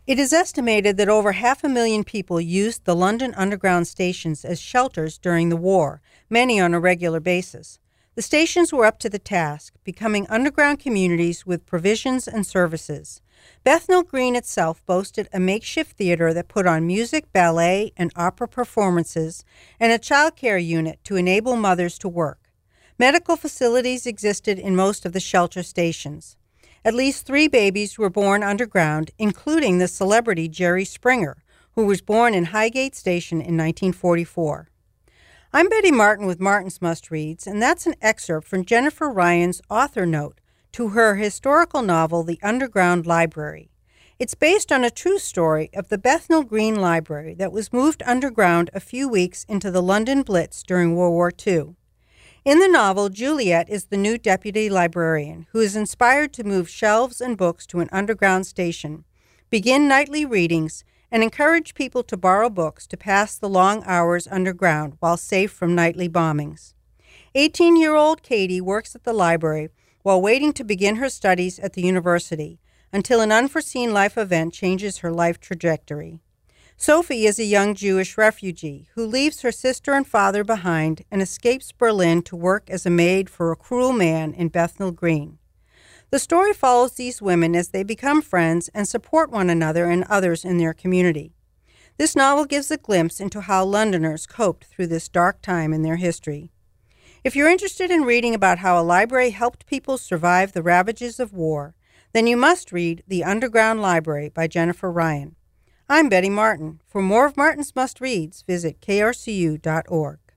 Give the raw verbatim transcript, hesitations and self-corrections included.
It is estimated that over half a million people used the London Underground stations as shelters during the war, many on a regular basis. The stations were up to the task, becoming underground communities with provisions and services. Bethnal Green itself boasted a makeshift theater that put on music, ballet, and opera performances, and a child care unit to enable mothers to work. Medical facilities existed in most of the shelter stations. At least three babies were born underground, including the celebrity Jerry Springer, who was born in Highgate Station in nineteen forty-four. I'm Betty Martin with Martin's Must Reads, and that's an excerpt from Jennifer Ryan's author note to her historical novel, The Underground Library. It's based on a true story of the Bethnal Green Library that was moved underground a few weeks into the London Blitz during World War Two. In the novel, Juliet is the new deputy librarian who is inspired to move shelves and books to an underground station, begin nightly readings, and encourage people to borrow books to pass the long hours underground while safe from nightly bombings. eighteen-year-old Katie works at the library while waiting to begin her studies at the university until an unforeseen life event changes her life trajectory. Sophie is a young Jewish refugee who leaves her sister and father behind and escapes Berlin to work as a maid for a cruel man in Bethnal Green. The story follows these women as they become friends and support one another and others in their community. This novel gives a glimpse into how Londoners coped through this dark time in their history. If you're interested in reading about how a library helped people survive the ravages of war, then you must read The Underground Library by Jennifer Ryan. I'm Betty Martin. For more of Martin's Must Reads, visit K R C U dot org.